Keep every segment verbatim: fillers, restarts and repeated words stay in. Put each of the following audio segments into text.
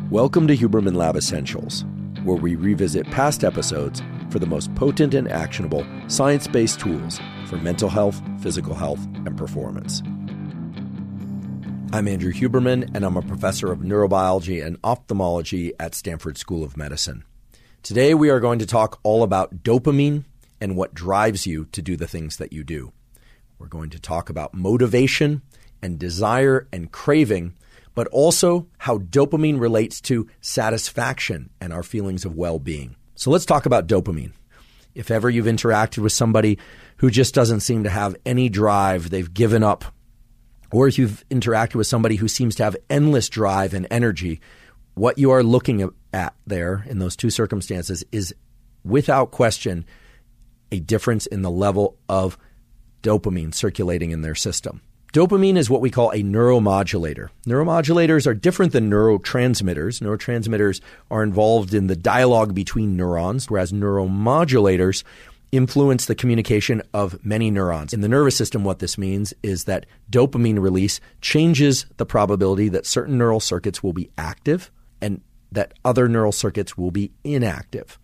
Welcome to Huberman Lab Essentials, where we revisit past episodes for the most potent and actionable science-based tools for mental health, physical health, and performance. I'm Andrew Huberman, and I'm a professor of neurobiology and ophthalmology at Stanford School of Medicine. Today, we are going to talk all about dopamine and what drives you to do the things that you do. We're going to talk about motivation and desire and craving, but also how dopamine relates to satisfaction and our feelings of well-being. So let's talk about dopamine. If ever you've interacted with somebody who just doesn't seem to have any drive, they've given up, or if you've interacted with somebody who seems to have endless drive and energy, what you are looking at there in those two circumstances is, without question, a difference in the level of dopamine circulating in their system. Dopamine is what we call a neuromodulator. Neuromodulators are different than neurotransmitters. Neurotransmitters are involved in the dialogue between neurons, whereas neuromodulators influence the communication of many neurons. In the nervous system, what this means is that dopamine release changes the probability that certain neural circuits will be active and that other neural circuits will be inactive.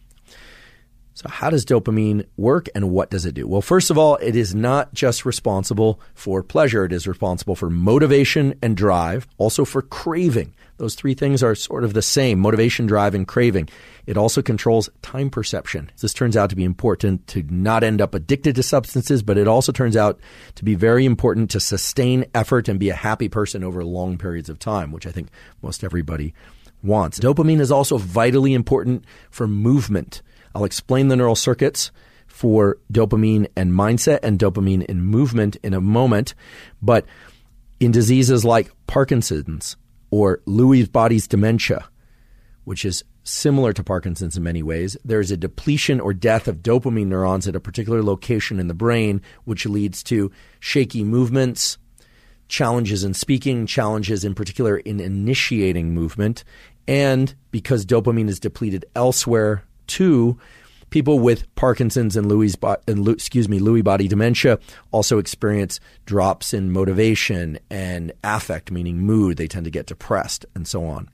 So how does dopamine work and what does it do? Well, first of all, it is not just responsible for pleasure. It is responsible for motivation and drive, also for craving. Those three things are sort of the same: motivation, drive, and craving. It also controls time perception. This turns out to be important to not end up addicted to substances, but it also turns out to be very important to sustain effort and be a happy person over long periods of time, which I think most everybody wants. Dopamine is also vitally important for movement. I'll explain the neural circuits for dopamine and mindset and dopamine in movement in a moment. But in diseases like Parkinson's or Lewy body's dementia, which is similar to Parkinson's in many ways, there's a depletion or death of dopamine neurons at a particular location in the brain, which leads to shaky movements, challenges in speaking, challenges in particular in initiating movement. And because dopamine is depleted elsewhere, too, people with Parkinson's and Lewy's bo- and excuse me, Lewy body dementia also experience drops in motivation and affect, meaning mood. They tend to get depressed and so on.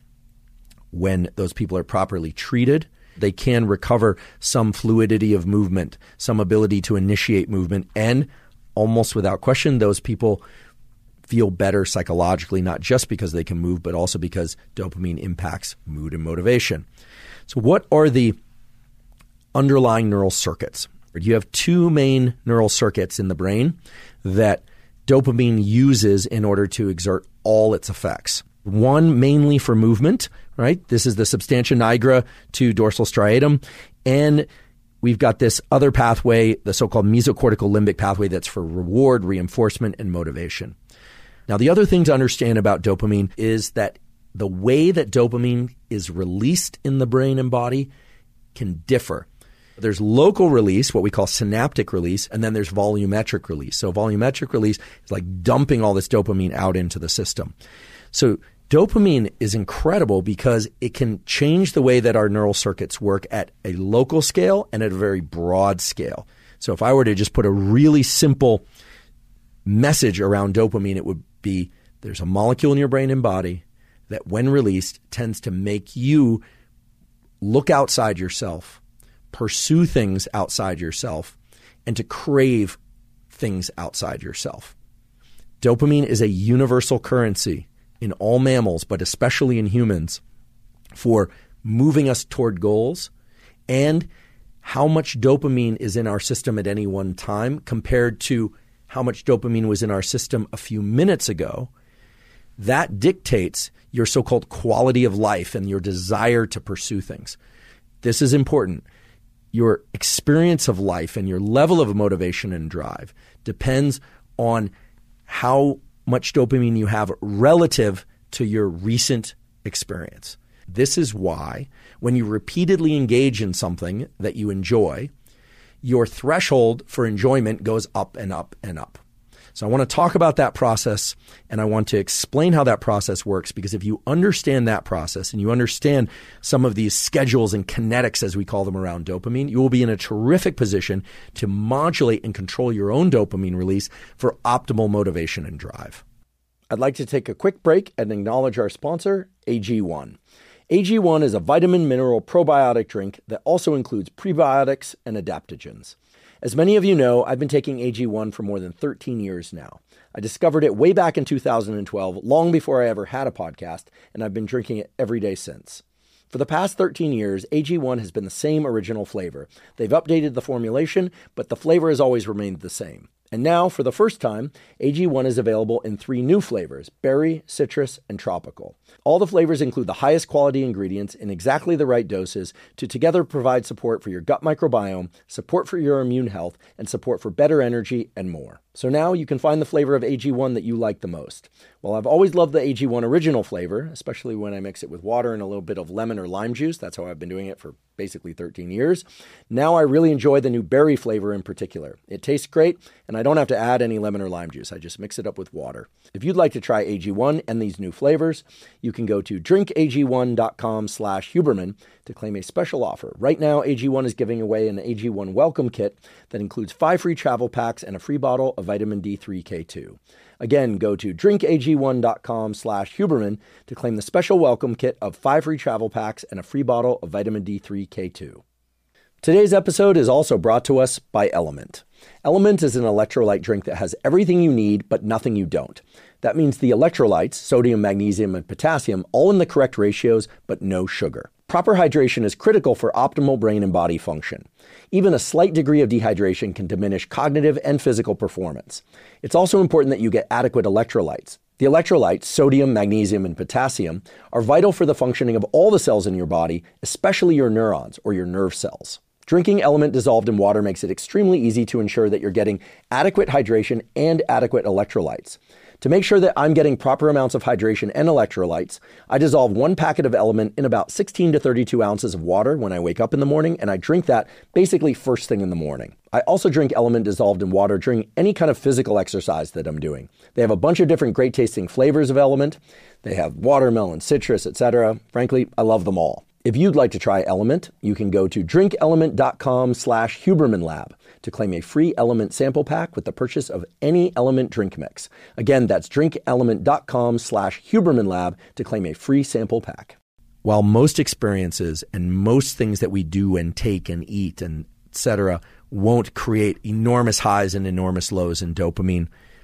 When those people are properly treated, they can recover some fluidity of movement, some ability to initiate movement, and almost without question, those people feel better psychologically, not just because they can move, but also because dopamine impacts mood and motivation. So what are the underlying neural circuits? You have two main neural circuits in the brain that dopamine uses in order to exert all its effects. One mainly for movement, right? This is the substantia nigra to dorsal striatum. And we've got this other pathway, the so-called mesocortical limbic pathway, that's for reward, reinforcement, and motivation. Now, the other thing to understand about dopamine is that the way that dopamine is released in the brain and body can differ. There's local release, what we call synaptic release, and then there's volumetric release. So volumetric release is like dumping all this dopamine out into the system. So dopamine is incredible because it can change the way that our neural circuits work at a local scale and at a very broad scale. So if I were to just put a really simple message around dopamine, it would be there's a molecule in your brain and body that when released tends to make you look outside yourself, pursue things outside yourself, and to crave things outside yourself. Dopamine is a universal currency in all mammals, but especially in humans, for moving us toward goals, and how much dopamine is in our system at any one time compared to how much dopamine was in our system a few minutes ago. That dictates your so-called quality of life and your desire to pursue things. This is important. Your experience of life and your level of motivation and drive depends on how much dopamine you have relative to your recent experience. This is why when you repeatedly engage in something that you enjoy, your threshold for enjoyment goes up and up and up. So I want to talk about that process, and I want to explain how that process works, because if you understand that process and you understand some of these schedules and kinetics, as we call them, around dopamine, you will be in a terrific position to modulate and control your own dopamine release for optimal motivation and drive. I'd like to take a quick break and acknowledge our sponsor, A G one. A G one is a vitamin mineral probiotic drink that also includes prebiotics and adaptogens. As many of you know, I've been taking A G one for more than thirteen years now. I discovered it way back in two thousand twelve, long before I ever had a podcast, and I've been drinking it every day since. For the past thirteen years, A G one has been the same original flavor. They've updated the formulation, but the flavor has always remained the same. And now, for the first time, A G one is available in three new flavors: berry, citrus, and tropical. All the flavors include the highest quality ingredients in exactly the right doses to together provide support for your gut microbiome, support for your immune health, and support for better energy and more. So now you can find the flavor of A G one that you like the most. Well, I've always loved the A G one original flavor, especially when I mix it with water and a little bit of lemon or lime juice. That's how I've been doing it for basically thirteen years. Now I really enjoy the new berry flavor in particular. It tastes great, and I don't have to add any lemon or lime juice. I just mix it up with water. If you'd like to try A G one and these new flavors, you can go to drinkag1.com slash Huberman to claim a special offer. Right now, A G one is giving away an A G one welcome kit that includes five free travel packs and a free bottle of vitamin D three K two. Again, go to drinkag1.com slash Huberman to claim the special welcome kit of five free travel packs and a free bottle of vitamin D three K two. Today's episode is also brought to us by Element. Element is an electrolyte drink that has everything you need, but nothing you don't. That means the electrolytes, sodium, magnesium, and potassium, all in the correct ratios, but no sugar. Proper hydration is critical for optimal brain and body function. Even a slight degree of dehydration can diminish cognitive and physical performance. It's also important that you get adequate electrolytes. The electrolytes, sodium, magnesium, and potassium, are vital for the functioning of all the cells in your body, especially your neurons or your nerve cells. Drinking Element dissolved in water makes it extremely easy to ensure that you're getting adequate hydration and adequate electrolytes. To make sure that I'm getting proper amounts of hydration and electrolytes, I dissolve one packet of Element in about sixteen to thirty-two ounces of water when I wake up in the morning, and I drink that basically first thing in the morning. I also drink Element dissolved in water during any kind of physical exercise that I'm doing. They have a bunch of different great tasting flavors of Element. They have watermelon, citrus, et cetera. Frankly, I love them all. If you'd like to try Element, you can go to drinkelement.com slash Huberman Lab to claim a free Element sample pack with the purchase of any Element drink mix. Again, that's drinkelement.com slash Huberman Lab to claim a free sample pack. While most experiences and most things that we do and take and eat and et cetera won't create enormous highs and enormous lows in dopamine,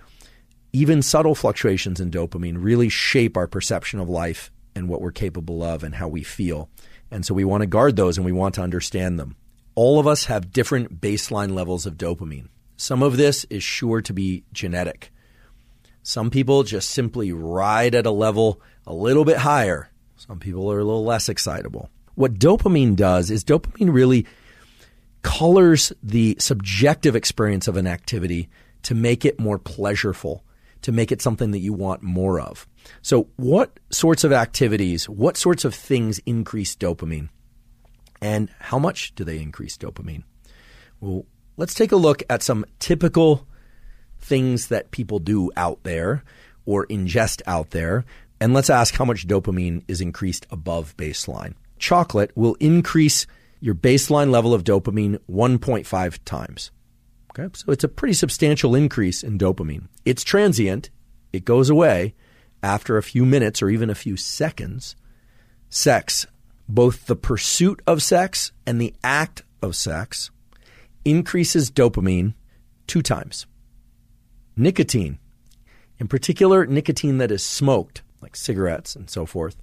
even subtle fluctuations in dopamine really shape our perception of life and what we're capable of and how we feel. And so we want to guard those and we want to understand them. All of us have different baseline levels of dopamine. Some of this is sure to be genetic. Some people just simply ride at a level a little bit higher. Some people are a little less excitable. What dopamine does is dopamine really colors the subjective experience of an activity to make it more pleasurable, to make it something that you want more of. So what sorts of activities, what sorts of things increase dopamine? And how much do they increase dopamine? Well, let's take a look at some typical things that people do out there or ingest out there. And let's ask how much dopamine is increased above baseline. Chocolate will increase your baseline level of dopamine one point five times. Okay, so it's a pretty substantial increase in dopamine. It's transient. It goes away after a few minutes or even a few seconds. Sex, both the pursuit of sex and the act of sex, increases dopamine two times. Nicotine, in particular nicotine that is smoked, like cigarettes and so forth,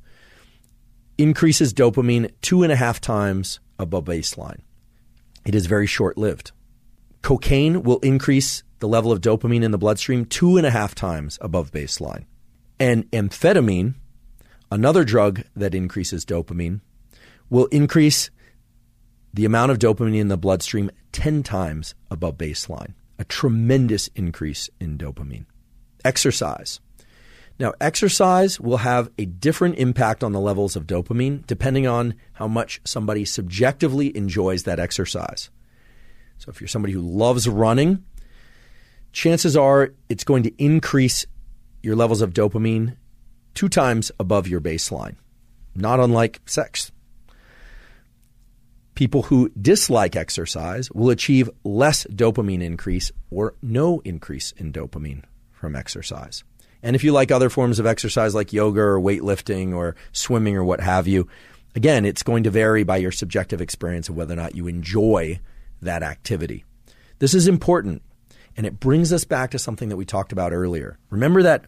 increases dopamine two and a half times above baseline. It is very short-lived. Cocaine will increase the level of dopamine in the bloodstream two and a half times above baseline. And amphetamine, another drug that increases dopamine, will increase the amount of dopamine in the bloodstream ten times above baseline. A tremendous increase in dopamine. Exercise. Now, exercise will have a different impact on the levels of dopamine depending on how much somebody subjectively enjoys that exercise. So if you're somebody who loves running, chances are it's going to increase your levels of dopamine two times above your baseline, not unlike sex. People who dislike exercise will achieve less dopamine increase or no increase in dopamine from exercise. And if you like other forms of exercise like yoga or weightlifting or swimming or what have you, Again, it's going to vary by your subjective experience of whether or not you enjoy that activity. This is important, and it brings us back to something that we talked about earlier. Remember that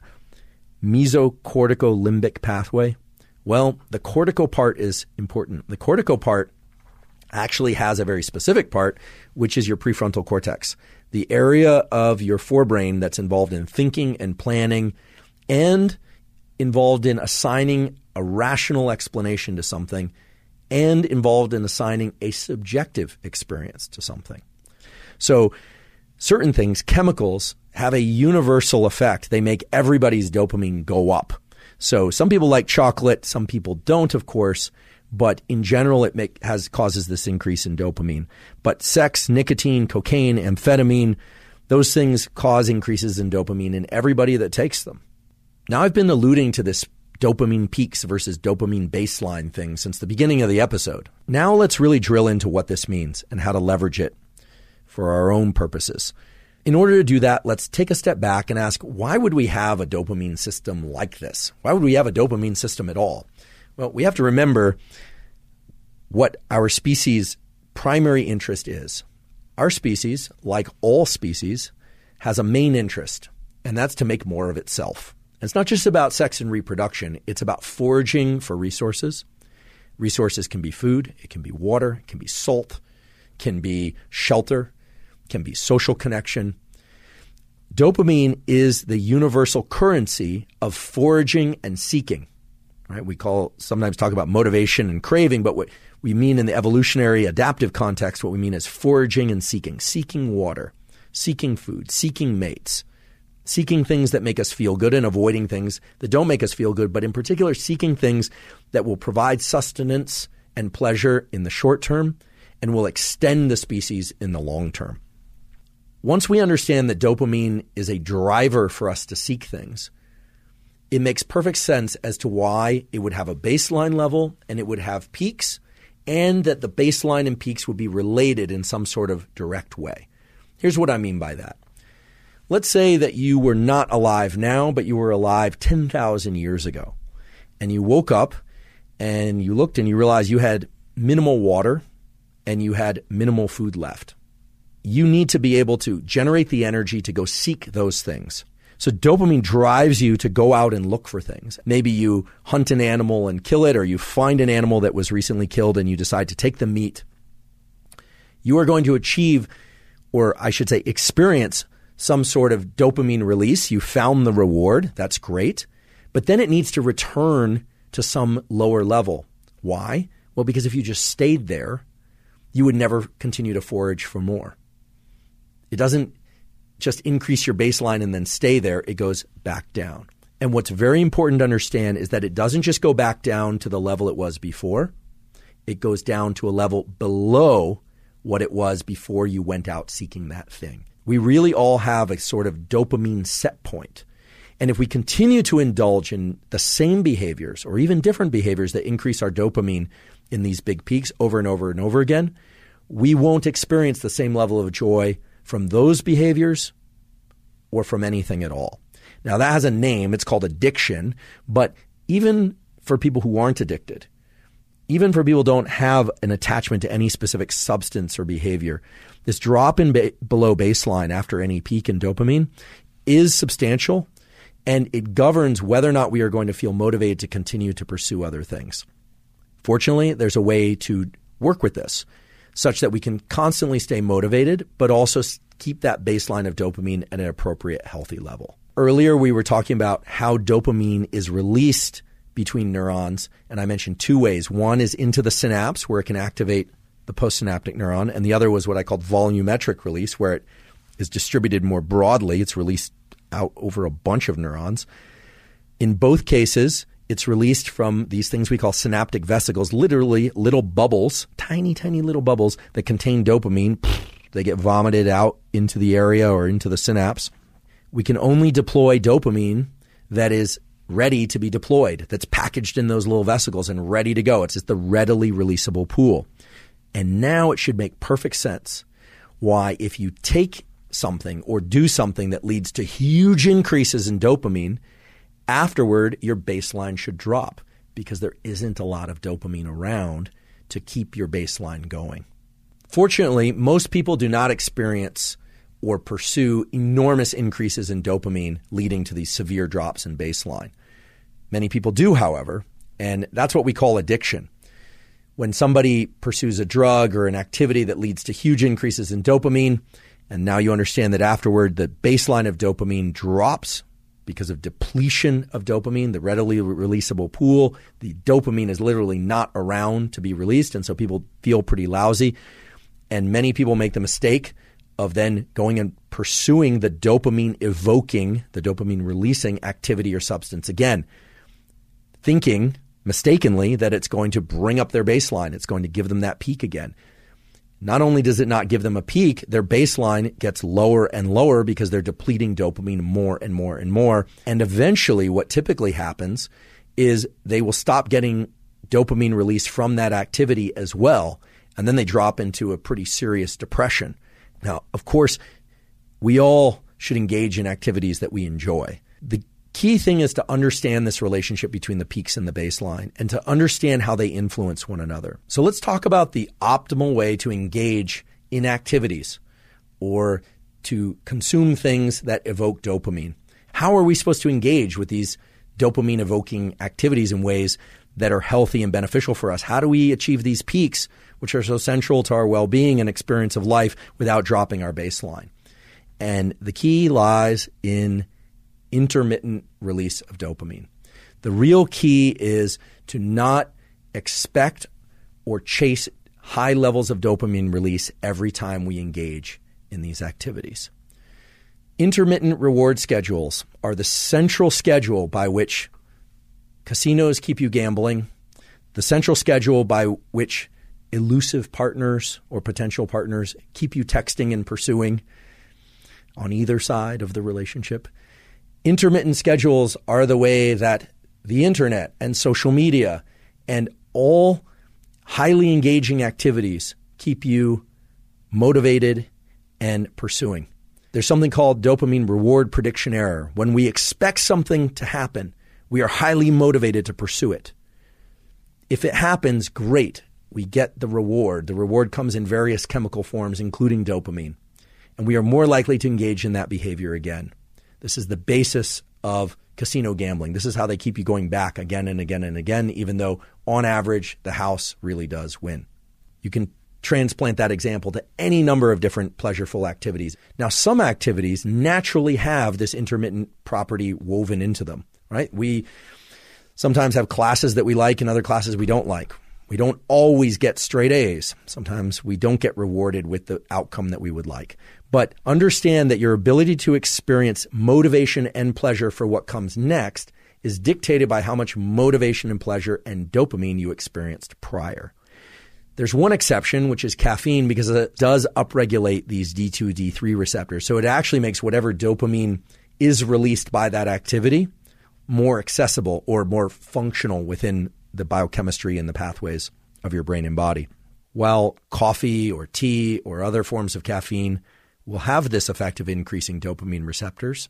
mesocorticolimbic pathway? Well, the cortical part is important. The cortical part actually has a very specific part, which is your prefrontal cortex, the area of your forebrain that's involved in thinking and planning and involved in assigning a rational explanation to something and involved in assigning a subjective experience to something. So certain things, chemicals, have a universal effect. They make everybody's dopamine go up. So some people like chocolate, some people don't, of course, but in general it make, has causes this increase in dopamine. But sex, nicotine, cocaine, amphetamine, those things cause increases in dopamine in everybody that takes them. Now, I've been alluding to this dopamine peaks versus dopamine baseline thing since the beginning of the episode. Now let's really drill into what this means and how to leverage it for our own purposes. In order to do that, let's take a step back and ask, why would we have a dopamine system like this? Why would we have a dopamine system at all? Well, we have to remember what our species' primary interest is. Our species, like all species, has a main interest, and that's to make more of itself. It's not just about sex and reproduction. It's about foraging for resources. Resources can be food, it can be water, it can be salt, can be shelter, can be social connection. Dopamine is the universal currency of foraging and seeking. Right? We call sometimes talk about motivation and craving, but what we mean in the evolutionary adaptive context, what we mean is foraging and seeking, seeking water, seeking food, seeking mates, seeking things that make us feel good and avoiding things that don't make us feel good, but in particular seeking things that will provide sustenance and pleasure in the short term and will extend the species in the long term. Once we understand that dopamine is a driver for us to seek things, it makes perfect sense as to why it would have a baseline level and it would have peaks, and that the baseline and peaks would be related in some sort of direct way. Here's what I mean by that. Let's say that you were not alive now, but you were alive ten thousand years ago. And you woke up and you looked and you realized you had minimal water and you had minimal food left. You need to be able to generate the energy to go seek those things. So dopamine drives you to go out and look for things. Maybe you hunt an animal and kill it, or you find an animal that was recently killed and you decide to take the meat. You are going to achieve, or I should say experience, some sort of dopamine release. You found the reward. That's great. But then it needs to return to some lower level. Why? Well, because if you just stayed there, you would never continue to forage for more. It doesn't just increase your baseline and then stay there. It goes back down. And what's very important to understand is that it doesn't just go back down to the level it was before. It goes down to a level below what it was before you went out seeking that thing. We really all have a sort of dopamine set point. And if we continue to indulge in the same behaviors or even different behaviors that increase our dopamine in these big peaks over and over and over again, we won't experience the same level of joy from those behaviors or from anything at all. Now, that has a name. It's called addiction. But even for people who aren't addicted, even for people who don't have an attachment to any specific substance or behavior, this drop in ba- below baseline after any peak in dopamine is substantial, and it governs whether or not we are going to feel motivated to continue to pursue other things. Fortunately, there's a way to work with this such that we can constantly stay motivated, but also keep that baseline of dopamine at an appropriate, healthy level. Earlier, we were talking about how dopamine is released between neurons, and I mentioned two ways. One is into the synapse, where it can activate the postsynaptic neuron, and the other was what I called volumetric release, where it is distributed more broadly. It's released out over a bunch of neurons. In both cases, it's released from these things we call synaptic vesicles, literally little bubbles, tiny, tiny little bubbles that contain dopamine. They get vomited out into the area or into the synapse. We can only deploy dopamine that is ready to be deployed, that's packaged in those little vesicles and ready to go. It's just the readily releasable pool. And now it should make perfect sense why, if you take something or do something that leads to huge increases in dopamine, afterward your baseline should drop. because there isn't a lot of dopamine around to keep your baseline going. Fortunately, most people do not experience or pursue enormous increases in dopamine leading to these severe drops in baseline. Many people do, however, and that's what we call addiction. When somebody pursues a drug or an activity that leads to huge increases in dopamine, and now you understand that afterward the baseline of dopamine drops because of depletion of dopamine, the readily releasable pool, the dopamine is literally not around to be released, and so people feel pretty lousy. And many people make the mistake of then going and pursuing the dopamine evoking, the dopamine releasing activity or substance again, thinking mistakenly that it's going to bring up their baseline. It's going to give them that peak again. Not only does it not give them a peak, their baseline gets lower and lower because they're depleting dopamine more and more and more. And eventually what typically happens is they will stop getting dopamine release from that activity as well. And then they drop into a pretty serious depression. Now, of course, we all should engage in activities that we enjoy. The key thing is to understand this relationship between the peaks and the baseline and to understand how they influence one another. So let's talk about the optimal way to engage in activities or to consume things that evoke dopamine. How are we supposed to engage with these dopamine evoking activities in ways that are healthy and beneficial for us? How do we achieve these peaks, which are so central to our well-being and experience of life, without dropping our baseline? And the key lies in intermittent release of dopamine. The real key is to not expect or chase high levels of dopamine release every time we engage in these activities. Intermittent reward schedules are the central schedule by which casinos keep you gambling, the central schedule by which elusive partners or potential partners keep you texting and pursuing on either side of the relationship. Intermittent schedules are the way that the internet and social media and all highly engaging activities keep you motivated and pursuing. There's something called dopamine reward prediction error. When we expect something to happen, we are highly motivated to pursue it. If it happens, great. We get the reward. The reward comes in various chemical forms, including dopamine. And we are more likely to engage in that behavior again. This is the basis of casino gambling. This is how they keep you going back again and again and again, even though on average, the house really does win. You can transplant that example to any number of different pleasureful activities. Now, some activities naturally have this intermittent property woven into them, right? We sometimes have classes that we like and other classes we don't like. We don't always get straight A's. Sometimes we don't get rewarded with the outcome that we would like. But understand that your ability to experience motivation and pleasure for what comes next is dictated by how much motivation and pleasure and dopamine you experienced prior. There's one exception, which is caffeine, because it does upregulate these D two, D three receptors. So it actually makes whatever dopamine is released by that activity more accessible or more functional within the biochemistry and the pathways of your brain and body. While coffee or tea or other forms of caffeine will have this effect of increasing dopamine receptors,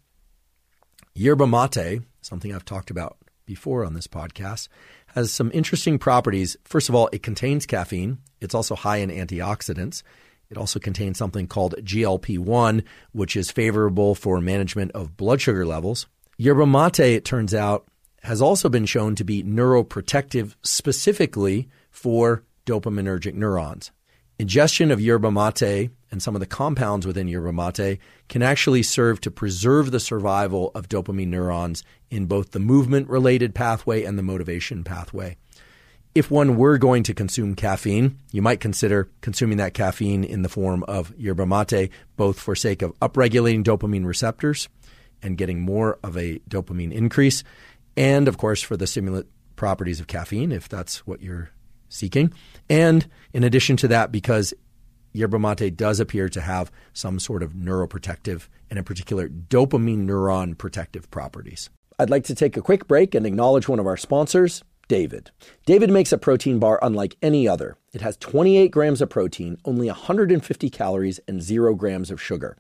yerba mate, something I've talked about before on this podcast, has some interesting properties. First of all, it contains caffeine. It's also high in antioxidants. It also contains something called G L P one, which is favorable for management of blood sugar levels. Yerba mate, it turns out, has also been shown to be neuroprotective specifically for dopaminergic neurons. Ingestion of yerba mate and some of the compounds within yerba mate can actually serve to preserve the survival of dopamine neurons in both the movement-related pathway and the motivation pathway. If one were going to consume caffeine, you might consider consuming that caffeine in the form of yerba mate, both for sake of upregulating dopamine receptors and getting more of a dopamine increase, and of course for the stimulant properties of caffeine, if that's what you're seeking. And in addition to that, because yerba mate does appear to have some sort of neuroprotective and in particular dopamine neuron protective properties. I'd like to take a quick break and acknowledge one of our sponsors, David. David makes a protein bar unlike any other. It has twenty-eight grams of protein, only one hundred fifty calories, and zero grams of sugar.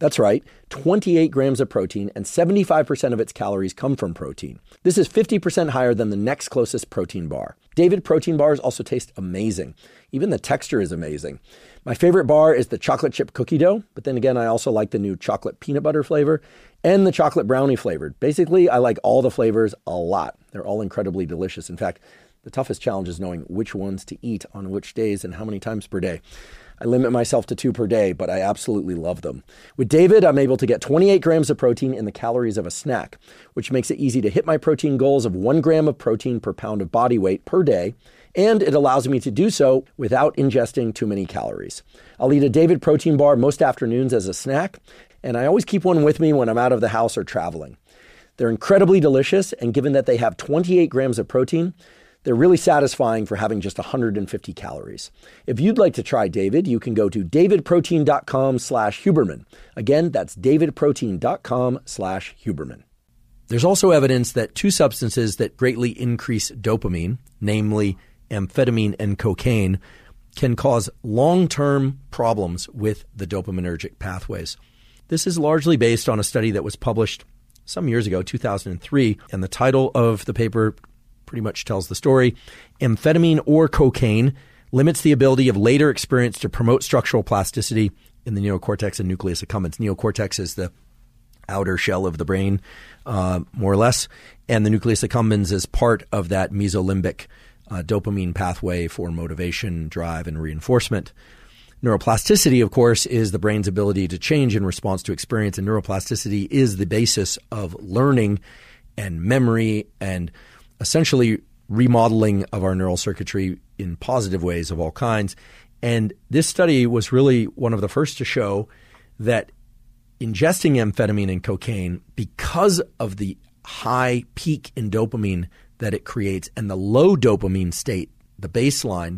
That's right, twenty-eight grams of protein, and seventy-five percent of its calories come from protein. This is fifty percent higher than the next closest protein bar. David protein bars also taste amazing. Even the texture is amazing. My favorite bar is the chocolate chip cookie dough, but then again, I also like the new chocolate peanut butter flavor and the chocolate brownie flavored. Basically, I like all the flavors a lot. They're all incredibly delicious. In fact, the toughest challenge is knowing which ones to eat on which days and how many times per day. I limit myself to two per day, but I absolutely love them. With David, I'm able to get twenty-eight grams of protein in the calories of a snack, which makes it easy to hit my protein goals of one gram of protein per pound of body weight per day, and it allows me to do so without ingesting too many calories. I'll eat a David protein bar most afternoons as a snack, and I always keep one with me when I'm out of the house or traveling. They're incredibly delicious, and given that they have twenty-eight grams of protein, they're really satisfying for having just one hundred fifty calories. If you'd like to try David, you can go to davidprotein.com slash Huberman. Again, that's davidprotein.com slash Huberman. There's also evidence that two substances that greatly increase dopamine, namely amphetamine and cocaine, can cause long-term problems with the dopaminergic pathways. This is largely based on a study that was published some years ago, two thousand three, and the title of the paper pretty much tells the story. Amphetamine or cocaine limits the ability of later experience to promote structural plasticity in the neocortex and nucleus accumbens. Neocortex is the outer shell of the brain, uh, more or less, and the nucleus accumbens is part of that mesolimbic uh, dopamine pathway for motivation, drive, and reinforcement. Neuroplasticity, of course, is the brain's ability to change in response to experience, and neuroplasticity is the basis of learning and memory and essentially remodeling of our neural circuitry in positive ways of all kinds. And this study was really one of the first to show that ingesting amphetamine and cocaine, because of the high peak in dopamine that it creates and the low dopamine state, the baseline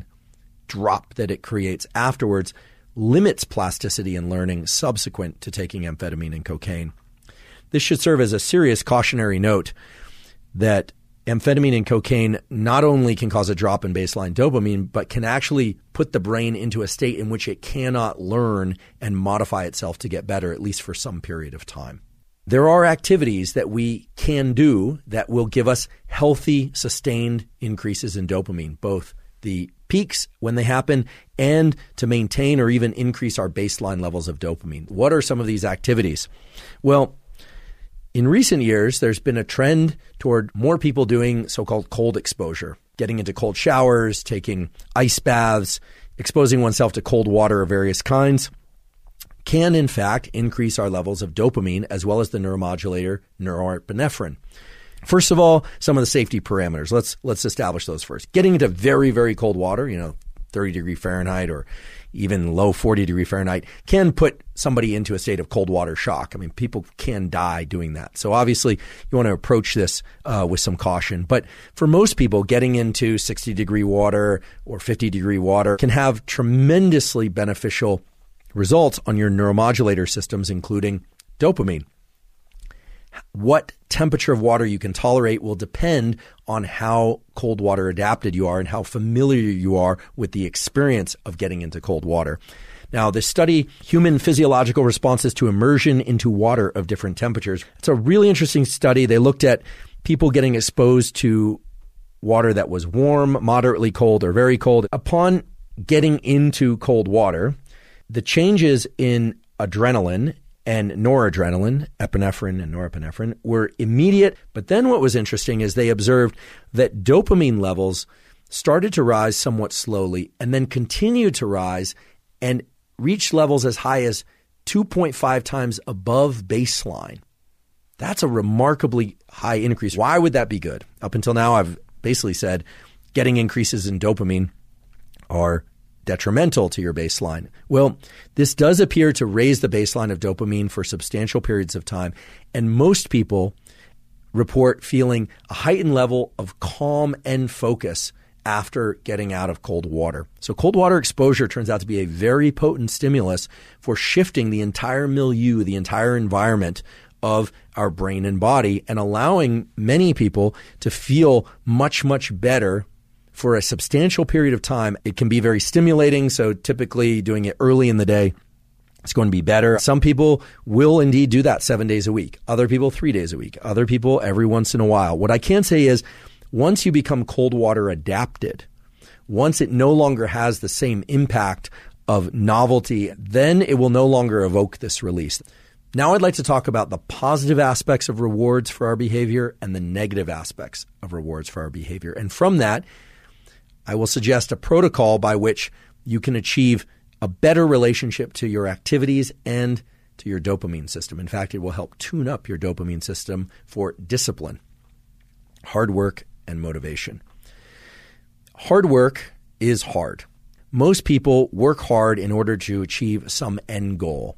drop that it creates afterwards, limits plasticity and learning subsequent to taking amphetamine and cocaine. This should serve as a serious cautionary note that amphetamine and cocaine not only can cause a drop in baseline dopamine, but can actually put the brain into a state in which it cannot learn and modify itself to get better, at least for some period of time. There are activities that we can do that will give us healthy, sustained increases in dopamine, both the peaks when they happen and to maintain or even increase our baseline levels of dopamine. What are some of these activities? Well, in recent years, there's been a trend toward more people doing so-called cold exposure, getting into cold showers, taking ice baths, exposing oneself to cold water of various kinds, can in fact increase our levels of dopamine as well as the neuromodulator norepinephrine. First of all, some of the safety parameters. Let's let's establish those first. Getting into very, very cold water, you know, thirty degree Fahrenheit or even low forty degree Fahrenheit, can put somebody into a state of cold water shock. I mean, people can die doing that. So obviously you want to approach this uh, with some caution. But for most people, getting into sixty degree water or fifty degree water can have tremendously beneficial results on your neuromodulator systems, including dopamine. What temperature of water you can tolerate will depend on how cold water adapted you are and how familiar you are with the experience of getting into cold water. Now, this study, Human Physiological Responses to Immersion into Water of Different Temperatures, it's a really interesting study. They looked at people getting exposed to water that was warm, moderately cold, or very cold. Upon getting into cold water, the changes in adrenaline and noradrenaline, epinephrine and norepinephrine, were immediate. But then what was interesting is they observed that dopamine levels started to rise somewhat slowly and then continued to rise and reached levels as high as two point five times above baseline. That's a remarkably high increase. Why would that be good? Up until now, I've basically said getting increases in dopamine are detrimental to your baseline. Well, this does appear to raise the baseline of dopamine for substantial periods of time, and most people report feeling a heightened level of calm and focus after getting out of cold water. So cold water exposure turns out to be a very potent stimulus for shifting the entire milieu, the entire environment of our brain and body, and allowing many people to feel much, much better for a substantial period of time. It can be very stimulating, so typically doing it early in the day It's going to be better. Some people will indeed do that seven days a week. Other people, three days a week. Other people, every once in a while. What I can say is once you become cold water adapted, once it no longer has the same impact of novelty, then it will no longer evoke this release. Now I'd like to talk about the positive aspects of rewards for our behavior and the negative aspects of rewards for our behavior. And from that, I will suggest a protocol by which you can achieve a better relationship to your activities and to your dopamine system. In fact, it will help tune up your dopamine system for discipline, hard work, and motivation. Hard work is hard. Most people work hard in order to achieve some end goal.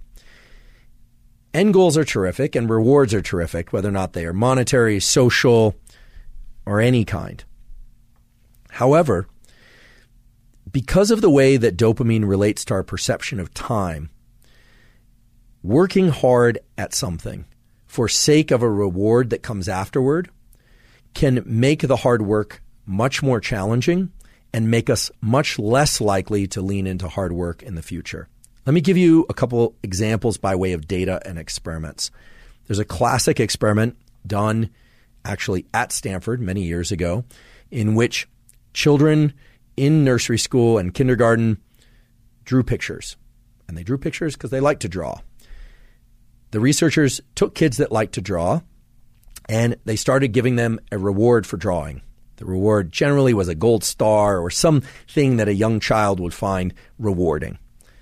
End goals are terrific and rewards are terrific, whether or not they are monetary, social, or any kind. However, because of the way that dopamine relates to our perception of time, working hard at something for sake of a reward that comes afterward can make the hard work much more challenging and make us much less likely to lean into hard work in the future. Let me give you a couple examples by way of data and experiments. There's a classic experiment done actually at Stanford many years ago in which children in nursery school and kindergarten drew pictures. And they drew pictures because they like to draw. The researchers took kids that like to draw and they started giving them a reward for drawing. The reward generally was a gold star or something that a young child would find rewarding.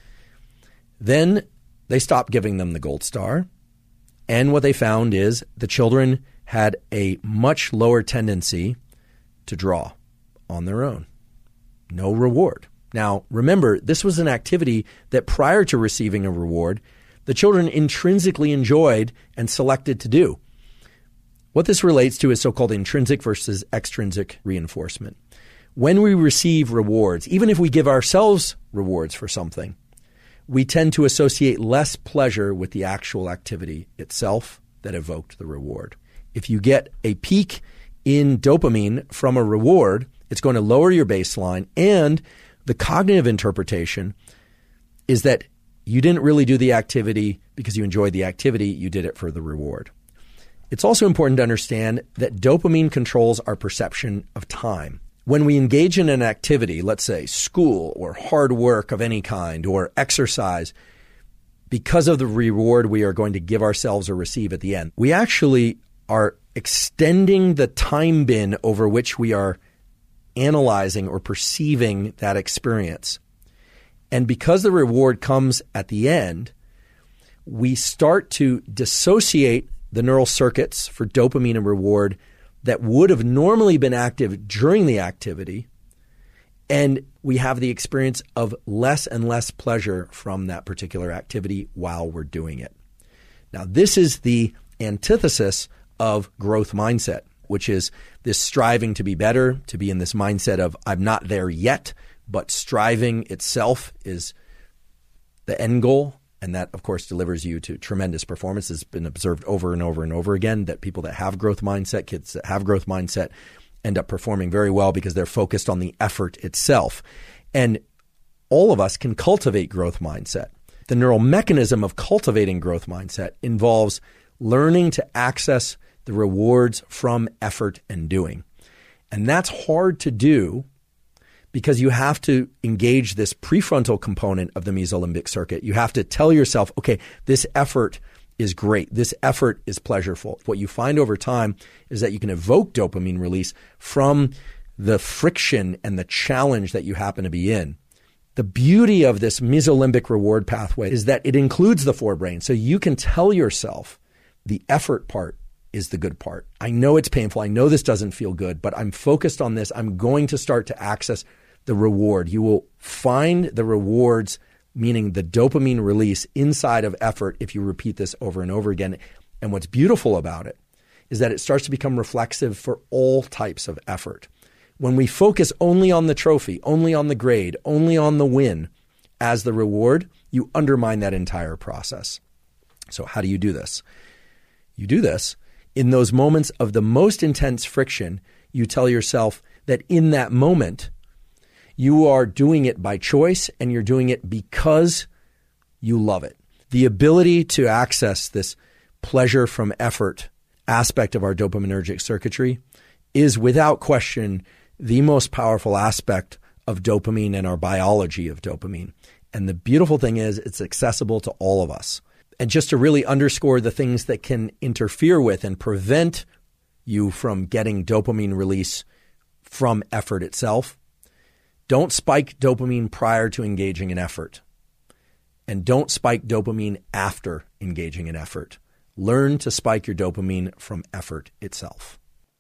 Then they stopped giving them the gold star. And what they found is the children had a much lower tendency to draw on their own. No reward. Now, remember, this was an activity that prior to receiving a reward, the children intrinsically enjoyed and selected to do. What this relates to is so-called intrinsic versus extrinsic reinforcement. When we receive rewards, even if we give ourselves rewards for something, we tend to associate less pleasure with the actual activity itself that evoked the reward. If you get a peak in dopamine from a reward, it's going to lower your baseline, and the cognitive interpretation is that you didn't really do the activity because you enjoyed the activity, you did it for the reward. It's also important to understand that dopamine controls our perception of time. When we engage in an activity, let's say school or hard work of any kind or exercise, because of the reward we are going to give ourselves or receive at the end, we actually are extending the time bin over which we are analyzing or perceiving that experience. And because the reward comes at the end, we start to dissociate the neural circuits for dopamine and reward that would have normally been active during the activity, and we have the experience of less and less pleasure from that particular activity while we're doing it. Now, this is the antithesis of growth mindset, which is this striving to be better, to be in this mindset of I'm not there yet, but striving itself is the end goal. And that, of course, delivers you to tremendous performance. It's been observed over and over and over again that people that have growth mindset, kids that have growth mindset, end up performing very well because they're focused on the effort itself. And all of us can cultivate growth mindset. The neural mechanism of cultivating growth mindset involves learning to access the rewards from effort and doing. And that's hard to do because you have to engage this prefrontal component of the mesolimbic circuit. You have to tell yourself, okay, this effort is great. This effort is pleasureful. What you find over time is that you can evoke dopamine release from the friction and the challenge that you happen to be in. The beauty of this mesolimbic reward pathway is that it includes the forebrain. So you can tell yourself the effort part is the good part. I know it's painful. I know this doesn't feel good, but I'm focused on this. I'm going to start to access the reward. You will find the rewards, meaning the dopamine release inside of effort if you repeat this over and over again. And what's beautiful about it is that it starts to become reflexive for all types of effort. When we focus only on the trophy, only on the grade, only on the win as the reward, you undermine that entire process. So how do you do this? You do this in those moments of the most intense friction. You tell yourself that in that moment, you are doing it by choice and you're doing it because you love it. The ability to access this pleasure from effort aspect of our dopaminergic circuitry is without question the most powerful aspect of dopamine and our biology of dopamine. And the beautiful thing is it's accessible to all of us. And just to really underscore the things that can interfere with and prevent you from getting dopamine release from effort itself, don't spike dopamine prior to engaging in effort. And don't spike dopamine after engaging in effort. Learn to spike your dopamine from effort itself.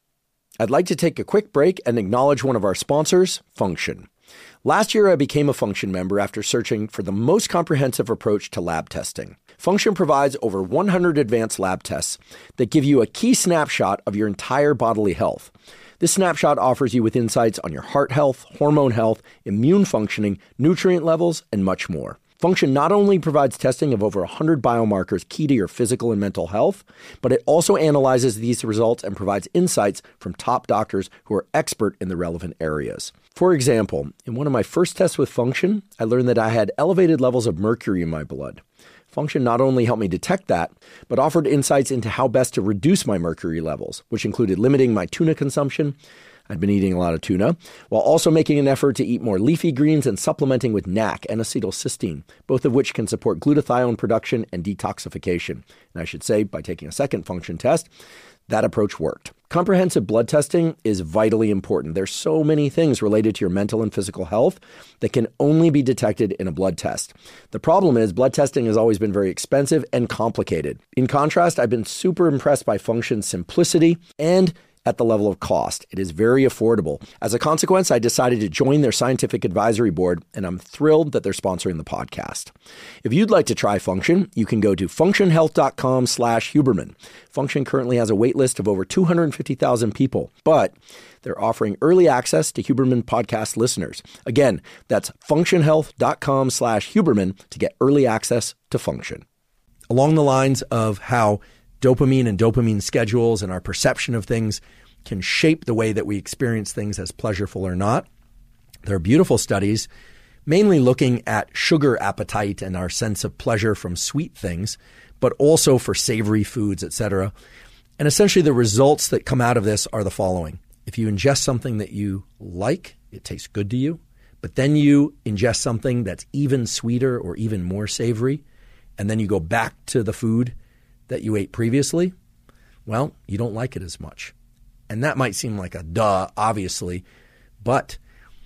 I'd like to take a quick break and acknowledge one of our sponsors, Function. Last year, I became a Function member after searching for the most comprehensive approach to lab testing. Function provides over one hundred advanced lab tests that give you a key snapshot of your entire bodily health. This snapshot offers you with insights on your heart health, hormone health, immune functioning, nutrient levels, and much more. Function not only provides testing of over one hundred biomarkers key to your physical and mental health, but it also analyzes these results and provides insights from top doctors who are expert in the relevant areas. For example, in one of my first tests with Function, I learned that I had elevated levels of mercury in my blood. Function not only helped me detect that, but offered insights into how best to reduce my mercury levels, which included limiting my tuna consumption. I'd been eating a lot of tuna, while also making an effort to eat more leafy greens and supplementing with N A C and acetylcysteine, both of which can support glutathione production and detoxification. And I should say, by taking a second Function test, that approach worked. Comprehensive blood testing is vitally important. There's so many things related to your mental and physical health that can only be detected in a blood test. The problem is blood testing has always been very expensive and complicated. In contrast, I've been super impressed by Function's simplicity and at the level of cost. It is very affordable. As a consequence, I decided to join their scientific advisory board, and I'm thrilled that they're sponsoring the podcast. If you'd like to try Function, you can go to functionhealth.com slash Huberman. Function currently has a wait list of over two hundred fifty thousand people, but they're offering early access to Huberman podcast listeners. Again, that's functionhealth.com slash Huberman to get early access to Function. Along the lines of how dopamine and dopamine schedules and our perception of things can shape the way that we experience things as pleasurable or not. There are beautiful studies, mainly looking at sugar appetite and our sense of pleasure from sweet things, but also for savory foods, et cetera. And essentially the results that come out of this are the following. If you ingest something that you like, it tastes good to you, but then you ingest something that's even sweeter or even more savory, and then you go back to the food that you ate previously, well, you don't like it as much. And that might seem like a duh, obviously, but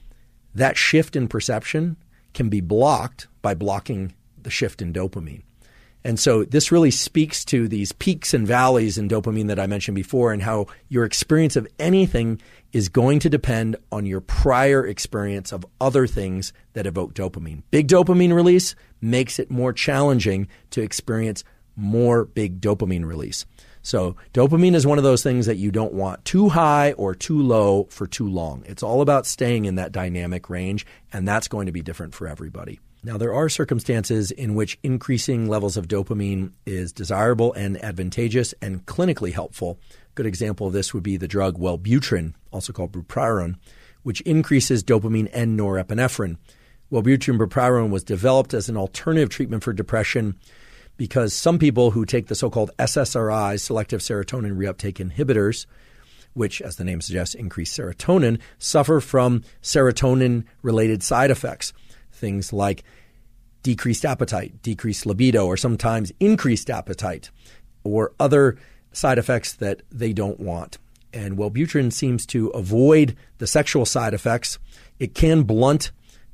that shift in perception can be blocked by blocking the shift in dopamine. And so this really speaks to these peaks and valleys in dopamine that I mentioned before, and how your experience of anything is going to depend on your prior experience of other things that evoke dopamine. Big dopamine release makes it more challenging to experience more big dopamine release. So dopamine is one of those things that you don't want too high or too low for too long. It's all about staying in that dynamic range, and that's going to be different for everybody. Now, there are circumstances in which increasing levels of dopamine is desirable and advantageous and clinically helpful. A good example of this would be the drug Wellbutrin, also called bupropion, which increases dopamine and norepinephrine. Wellbutrin bupropion was developed as an alternative treatment for depression because some people who take the so-called S S R Is, selective serotonin reuptake inhibitors, which, as the name suggests, increase serotonin, suffer from serotonin-related side effects. Things like decreased appetite, decreased libido, or sometimes increased appetite, or other side effects that they don't want. And Wellbutrin seems to avoid the sexual side effects. It can blunt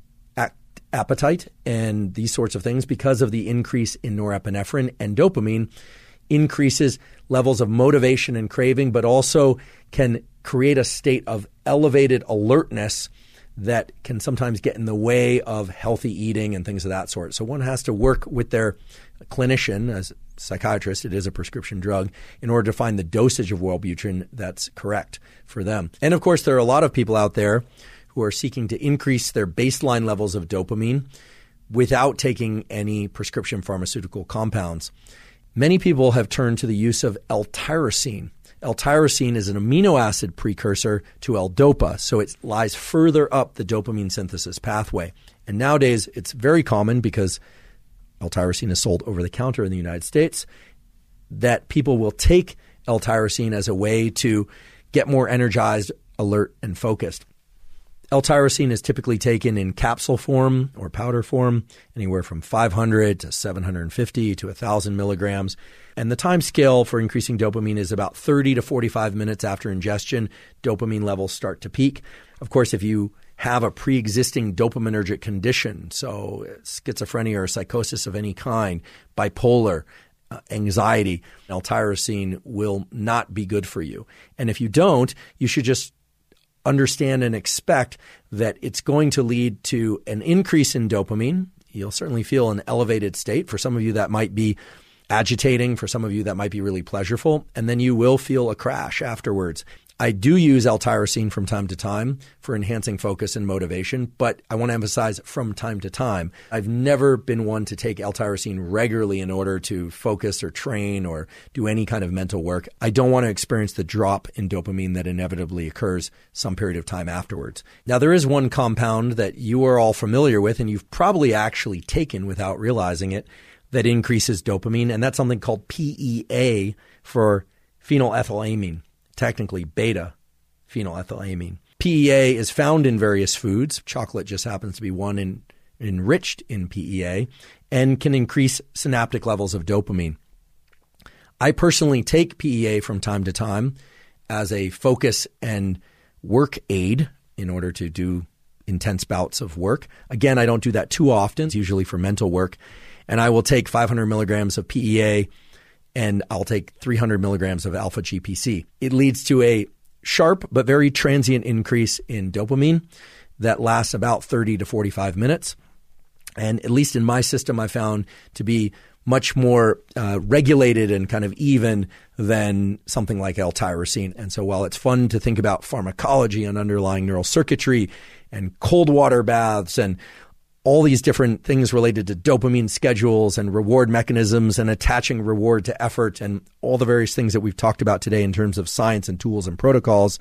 appetite and these sorts of things because of the increase in norepinephrine, and dopamine increases levels of motivation and craving, but also can create a state of elevated alertness that can sometimes get in the way of healthy eating and things of that sort. So one has to work with their clinician, as a psychiatrist, it is a prescription drug, in order to find the dosage of Wellbutrin that's correct for them. And of course, there are a lot of people out there who are seeking to increase their baseline levels of dopamine without taking any prescription pharmaceutical compounds. Many people have turned to the use of L-tyrosine. L-tyrosine is an amino acid precursor to L-dopa, so it lies further up the dopamine synthesis pathway. And nowadays, it's very common because L-tyrosine is sold over the counter in the United States, that people will take L-tyrosine as a way to get more energized, alert, and focused. L-tyrosine is typically taken in capsule form or powder form, anywhere from five hundred to seven hundred fifty to one thousand milligrams. And the time scale for increasing dopamine is about thirty to forty-five minutes after ingestion. Dopamine levels start to peak. Of course, if you have a pre-existing dopaminergic condition, so schizophrenia or psychosis of any kind, bipolar, uh, anxiety, L-tyrosine will not be good for you. And if you don't, you should just understand and expect that it's going to lead to an increase in dopamine. You'll certainly feel an elevated state. For some of you, that might be agitating. For some of you, that might be really pleasurable. And then you will feel a crash afterwards. I do use L-tyrosine from time to time for enhancing focus and motivation, but I want to emphasize from time to time. I've never been one to take L-tyrosine regularly in order to focus or train or do any kind of mental work. I don't want to experience the drop in dopamine that inevitably occurs some period of time afterwards. Now, there is one compound that you are all familiar with and you've probably actually taken without realizing it that increases dopamine, and that's something called P E A for phenylethylamine. Technically beta phenylethylamine. P E A is found in various foods. Chocolate just happens to be one in, enriched in P E A and can increase synaptic levels of dopamine. I personally take P E A from time to time as a focus and work aid in order to do intense bouts of work. Again, I don't do that too often. It's usually for mental work. And I will take five hundred milligrams of P E A and I'll take three hundred milligrams of alpha G P C. It leads to a sharp but very transient increase in dopamine that lasts about thirty to forty-five minutes. And at least in my system, I found to be much more uh, regulated and kind of even than something like L-tyrosine. And so while it's fun to think about pharmacology and underlying neural circuitry and cold water baths and all these different things related to dopamine schedules and reward mechanisms and attaching reward to effort and all the various things that we've talked about today in terms of science and tools and protocols,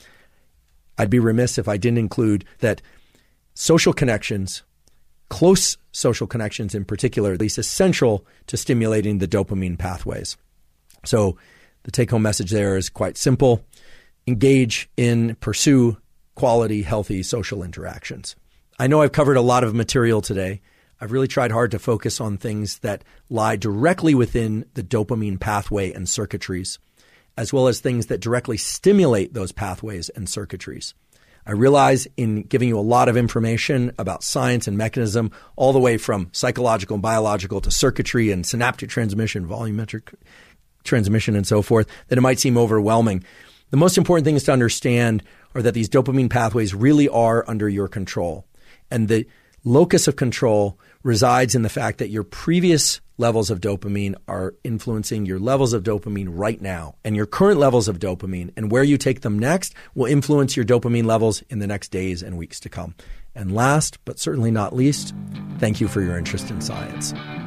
I'd be remiss if I didn't include that social connections, close social connections in particular, at least essential to stimulating the dopamine pathways. So the take-home message there is quite simple. Engage in, pursue quality, healthy social interactions. I know I've covered a lot of material today. I've really tried hard to focus on things that lie directly within the dopamine pathway and circuitries, as well as things that directly stimulate those pathways and circuitries. I realize in giving you a lot of information about science and mechanism, all the way from psychological and biological to circuitry and synaptic transmission, volumetric transmission, and so forth, that it might seem overwhelming. The most important thing is to understand are that these dopamine pathways really are under your control. And the locus of control resides in the fact that your previous levels of dopamine are influencing your levels of dopamine right now. And your current levels of dopamine and where you take them next will influence your dopamine levels in the next days and weeks to come. And last, but certainly not least, thank you for your interest in science.